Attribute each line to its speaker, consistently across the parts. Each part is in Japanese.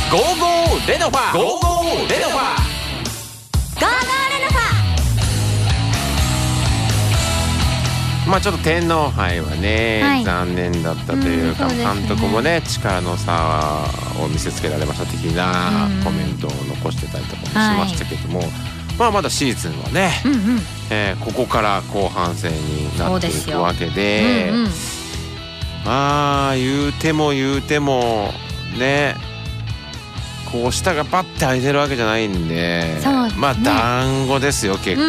Speaker 1: ゴーゴーレノファゴーゴーレノファ
Speaker 2: ゴーゴーレノフ
Speaker 1: まあちょっと天皇杯はね、
Speaker 2: はい
Speaker 1: 残念だったというか、
Speaker 2: そうですね
Speaker 1: 監督もね力の差を見せつけられました的なコメントを残してたりとかもしましたけども、まあまだシーズンはね、ここから後半戦になっていくわけで、まあ言うてもねこう下がパッて開いてるわけじゃないんで、
Speaker 2: そうですね
Speaker 1: まあ団子ですよ結構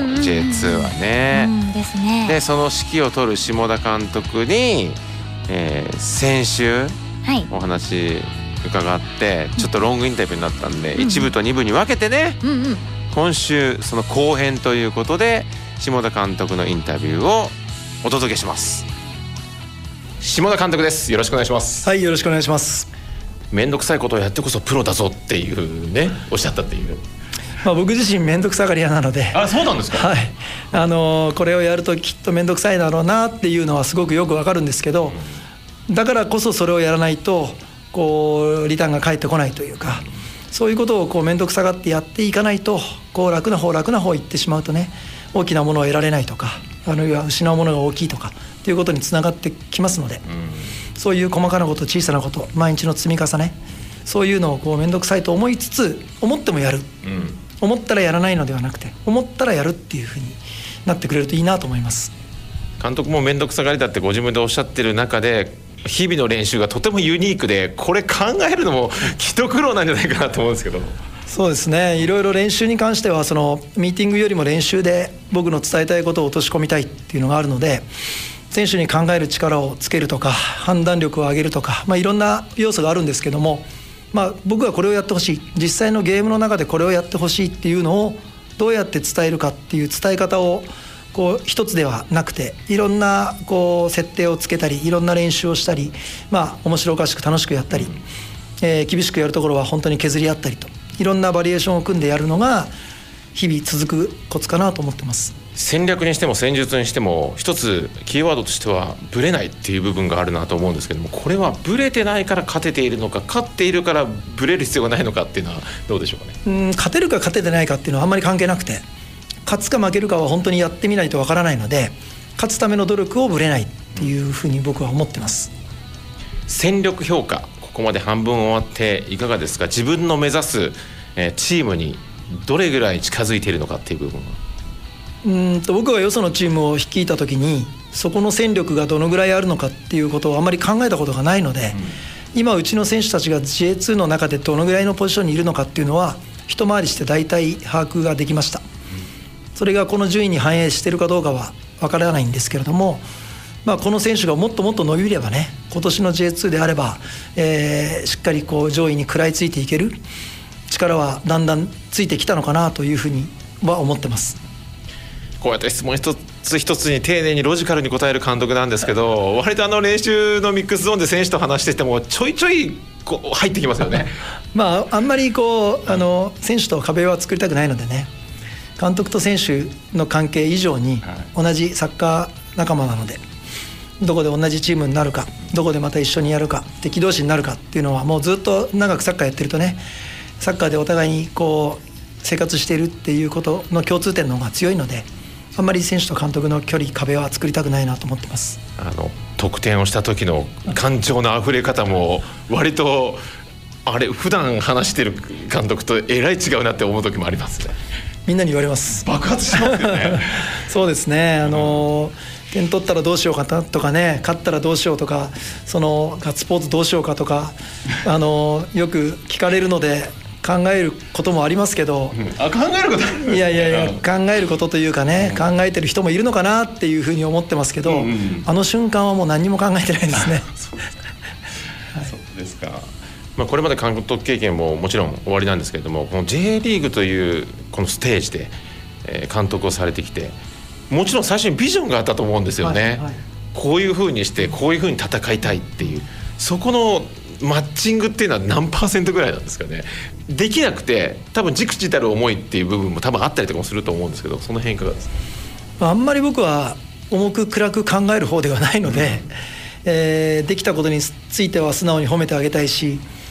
Speaker 1: J2 はね。
Speaker 2: ですね。
Speaker 1: でその指揮を取る下田監督に、先週お話伺ってちょっとロングインタビューになったんで、1部と2部に分けてね、今週その後編ということで下田監督のインタビューをお届けします。下田監督です。よろしくお願いします。
Speaker 3: はい、よろしくお願いします。
Speaker 1: めんどくさいことをやってこそプロだぞっていうねおっしゃったっていう。
Speaker 3: 僕自身めんどくさがり屋なので。
Speaker 1: あ、そうなんですか。
Speaker 3: はい、これをやるときっとめんどくさいだろうなっていうのはすごくよくわかるんですけど、だからこそそれをやらないとこうリターンが返ってこないというか、そういうことをこうめんどくさがってやっていかないと、こう楽な方行ってしまうとね、大きなものを得られないとか、あるいは失うものが大きいとかっていうことにつながってきますので、そういう細かなこと、小さなこと、毎日の積み重ね、そういうのをこうめんどくさいと思いつつ、思ってもやる、思ったらやらないのではなくて、思ったらやるっていうふうになってくれるといいなと思います。
Speaker 1: 監督もめんどくさがりだってご自分でおっしゃってる中で、日々の練習がとてもユニークで、これ考えるのも一苦労なんじゃないかなと思うんですけど。
Speaker 3: そうですね、いろいろ練習に関してはそのミーティングよりも練習で僕の伝えたいことを落とし込みたいっていうのがあるので、選手に考える力をつけるとか判断力を上げるとか、いろんな要素があるんですけども、僕はこれをやってほしい、実際のゲームの中でこれをやってほしいっていうのをどうやって伝えるかっていう伝え方をこう一つではなくて、いろんなこう設定をつけたり、いろんな練習をしたり、面白おかしく楽しくやったり、厳しくやるところは本当に削り合ったりと、いろんなバリエーションを組んでやるのが日々続くコツかなと思ってます。
Speaker 1: 戦略にしても戦術にしても一つキーワードとしてはブレないっていう部分があるなと思うんですけども、これはブレてないから勝てているのか、勝っているからブレる必要がないのかっていうのはどうでしょうかね。
Speaker 3: 勝てるか勝ててないかっていうのはあんまり関係なくて、勝つか負けるかは本当にやってみないとわからないので、勝つための努力をブレないっていうふうに僕は思ってます。
Speaker 1: 戦力評価、ここまで半分終わっていかがですか。自分の目指すチームにどれぐらい近づいているのかっていう部分は。
Speaker 3: 僕がよそのチームを率いた時に、そこの戦力がどのぐらいあるのかっていうことをあまり考えたことがないので、今うちの選手たちが J2 の中でどのぐらいのポジションにいるのかっていうのは一回りして大体把握ができました。それがこの順位に反映しているかどうかはわからないんですけれども、この選手がもっともっと伸びればね、今年の J2 であれば、しっかりこう上位に食らいついていける力はだんだんついてきたのかなというふうには思ってます。
Speaker 1: こうやって質問一つ一つに丁寧にロジカルに答える監督なんですけど、割と練習のミックスゾーンで選手と話しててもちょいちょいこう入ってきますよね。
Speaker 3: あんまりこう選手と壁は作りたくないのでね、監督と選手の関係以上に同じサッカー仲間なので、どこで同じチームになるか、どこでまた一緒にやるか、敵同士になるかっていうのはもうずっと長くサッカーやってるとね、サッカーでお互いにこう生活しているっていうことの共通点の方が強いので、あんまり選手と監督の距離、壁は作りたくないなと思ってます。
Speaker 1: 得点をした時の感情のあふれ方も割と普段話してる監督とえらい違うなって思う時もありますね。
Speaker 3: みんなに言われます。
Speaker 1: 爆発しますよね。
Speaker 3: そうですね、点取ったらどうしようかとかね、勝ったらどうしようとか、そのガッツポーズどうしようかとかよく聞かれるので考えることもありますけど、
Speaker 1: 考えること
Speaker 3: いや考えることというかね、考えてる人もいるのかなっていうふうに思ってますけど、あの瞬間はもう何も考えてないですね。
Speaker 1: そうですか。これまで監督経験ももちろん終わりなんですけれども、この J リーグというこのステージで監督をされてきて、もちろん最初にビジョンがあったと思うんですよね。こういうふうにしてこういうふうに戦いたいっていう、そこのマッチングっていうのは何%ぐらいなんですかね。できなくて多分忸怩たる思いっていう部分も多分あったりとかもすると思うんですけど、その辺いかがですか。
Speaker 3: あんまり僕は重く暗く考える方ではないので、できたことについては素直に褒めてあげたいし、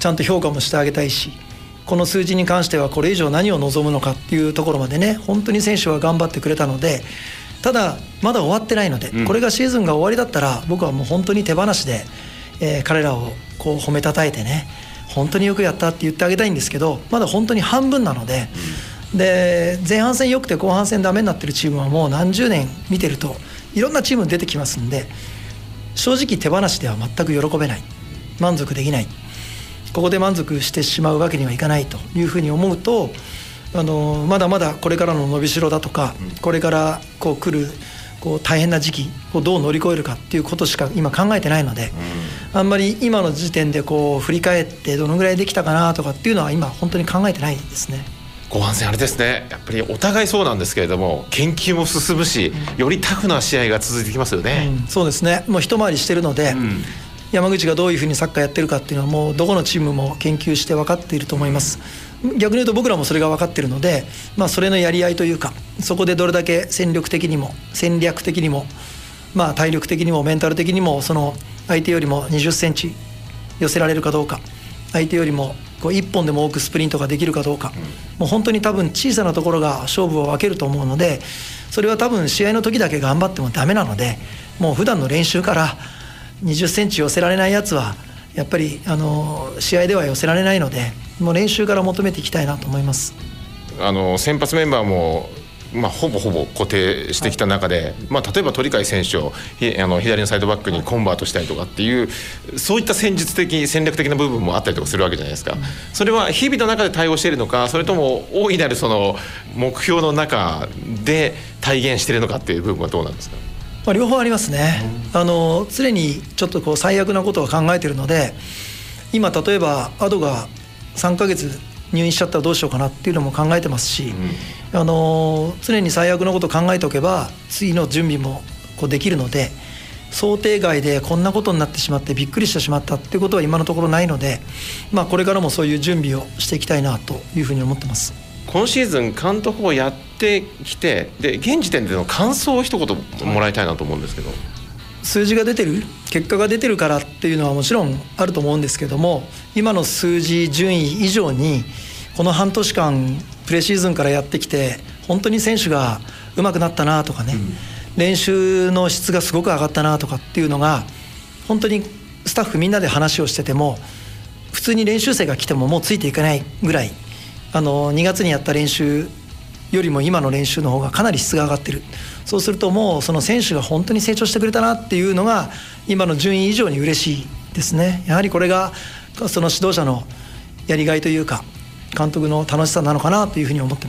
Speaker 3: ちゃんと評価もしてあげたいし、この数字に関してはこれ以上何を望むのかっていうところまでね、本当に選手は頑張ってくれたので、ただまだ終わってないので、これがシーズンが終わりだったら僕はもう本当に手放しで、彼らをこう褒めたたえてね、本当によくやったって言ってあげたいんですけど、まだ本当に半分なので、で前半戦良くて後半戦ダメになってるチームはもう何十年見てるといろんなチーム出てきますんで、正直手放しでは全く喜べない、満足できない、ここで満足してしまうわけにはいかないというふうに思うと、まだまだこれからの伸びしろだとか、これからこう来るこう大変な時期をどう乗り越えるかっていうことしか今考えてないので、あんまり今の時点でこう振り返ってどのぐらいできたかなとかっていうのは今本当に考えてないですね。
Speaker 1: 後半戦あれですね、やっぱりお互いそうなんですけれども、研究も進むし、よりタフな試合が続いてきますよね。
Speaker 3: そうですね、もう一回りしてるので、山口がどういうふうにサッカーやってるかっていうのはもうどこのチームも研究して分かっていると思います。逆に言うと僕らもそれが分かっているので、それのやり合いというか、そこでどれだけ戦力的にも戦略的にも、体力的にもメンタル的にもその相手よりも20センチ寄せられるかどうか、相手よりもこう1本でも多くスプリントができるかどうか、もう本当に多分小さなところが勝負を分けると思うので、それは多分試合の時だけ頑張ってもダメなので、もう普段の練習から20センチ寄せられないやつはやっぱり試合では寄せられないので、もう練習から求めていきたいなと思います。
Speaker 1: 先発メンバーもほぼ固定してきた中で、例えば鳥海選手を左のサイドバックにコンバートしたりとかっていう、そういった戦術的戦略的な部分もあったりとかするわけじゃないですか。それは日々の中で対応しているのか、それとも大いなるその目標の中で体現しているのかっていう部分はどうなんですか。
Speaker 3: 両方ありますね。常にちょっとこう最悪なことを考えているので、今例えばアドが3ヶ月入院しちゃったらどうしようかなっていうのも考えてますし、常に最悪のことを考えておけば次の準備もこうできるので、想定外でこんなことになってしまってびっくりしてしまったっていうことは今のところないので、これからもそういう準備をしていきたいなというふうに思ってます。
Speaker 1: 今シーズン監督をやってきて、で現時点での感想を一言もらいたいなと思うんですけど。
Speaker 3: 数字が出てる、結果が出てるからっていうのはもちろんあると思うんですけども、今の数字順位以上にこの半年間プレシーズンからやってきて本当に選手が上手くなったなとかね、練習の質がすごく上がったなとかっていうのが、本当にスタッフみんなで話をしてても普通に練習生が来てももうついていかないぐらい、2月にやった練習よりも今の練習の方がかなり質が上がってる。そうするともうその選手が本当に成長してくれたなっていうのが今の順位以上に嬉しいですね。やはりこれがその指導者のやりがいというか監督の楽しさなのかなというふうに思ってます。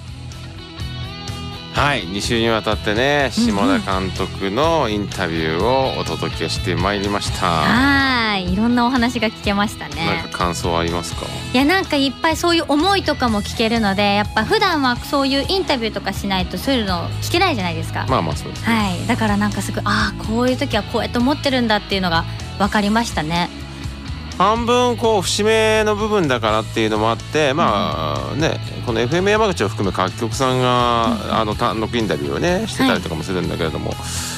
Speaker 1: はい、2週にわたってね、下田監督のインタビューをお届けしてまいりました。
Speaker 2: はい、いろんなお話が聞けましたね。
Speaker 1: なんか感想ありますか？
Speaker 2: いや、なんかいっぱいそういう思いとかも聞けるので、やっぱ普段はそういうインタビューとかしないとそういうの聞けないじゃないですか。
Speaker 1: そうですね。
Speaker 2: はい、だからなんかすごい、こういう時はこうやって思ってるんだっていうのが分かりましたね。
Speaker 1: 半分こう節目の部分だからっていうのもあって、この FM 山口を含め各局さんが単独インタビューをねしてたりとかもするんだけれども、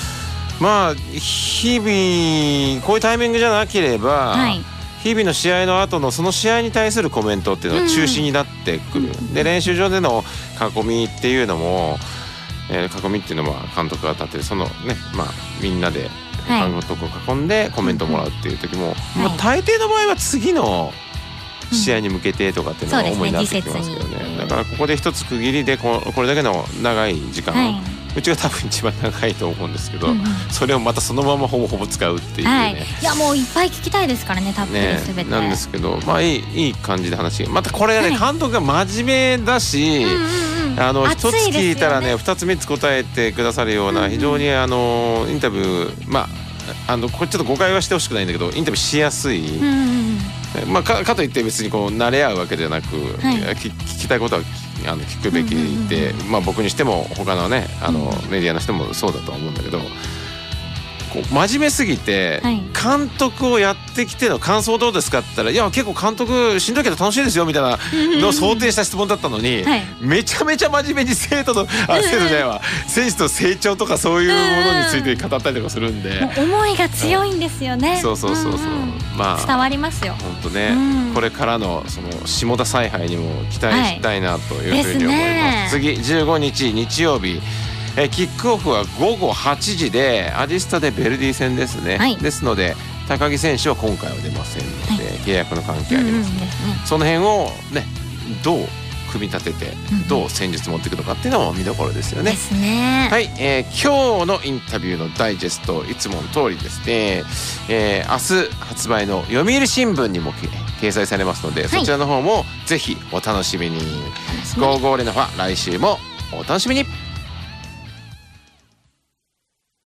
Speaker 1: 日々こういうタイミングじゃなければ、日々の試合の後のその試合に対するコメントっていうのは中心になってくる。で練習場での囲みっていうのも、囲みっていうのは監督が立ってるそのね、みんなで監督を囲んでコメントをもらうっていう時も、大抵の場合は次の試合に向けてとかっていうのが主になってきますけどね。だからここで一つ区切りでこれだけの長い時間、うちが多分一番長いと思うんですけど、それをまたそのままほぼ使うっていうね。
Speaker 2: いやもういっぱい聞きたいですからね、たっぷり全て
Speaker 1: なんですけど、いい感じで話がまたこれがね、監督が真面目だし、一つ聞いたらね2つ3つ答えてくださるような非常にインタビュー、これちょっと誤解はしてほしくないんだけど、インタビューしやすい、かといって別にこう慣れ合うわけではなく、聞きたいことは聞くべきで、僕にしても他のねメディアの人もそうだとは思うんだけど、 こう真面目すぎて、
Speaker 2: はい
Speaker 1: 監督をやってきての感想どうですかって言ったら、いや結構監督しんどいけど楽しいですよみたいなのを想定した質問だったのに、
Speaker 2: はい
Speaker 1: めちゃめちゃ真面目に生徒じゃないわ、選手の成長とかそういうものについて語ったりとかするんで、
Speaker 2: もう思いが強いんですよね。
Speaker 1: そうそうそうそう、まあ
Speaker 2: 伝わりますよ。
Speaker 1: 本当ね、
Speaker 2: うん
Speaker 1: これからのその下田采配にも期待したいなというふうに思います。
Speaker 2: はい
Speaker 1: 次15日日曜日、キックオフは午後8時でアディスタでベルディ戦ですね、
Speaker 2: はい、
Speaker 1: ですので高木選手は今回は出ませんので、契約の関係ありますので、
Speaker 2: ですね。
Speaker 1: その辺をねどう組み立てて
Speaker 2: うん
Speaker 1: どう戦術持っていくのかっていうのも見どころですよね。
Speaker 2: ですね。
Speaker 1: はい、今日のインタビューのダイジェストいつもの通りですね、明日発売の読売新聞にも掲載されますので、そちらの方もぜひお楽しみに。
Speaker 2: 楽しみに。
Speaker 1: 55レナファ来週もお楽しみに。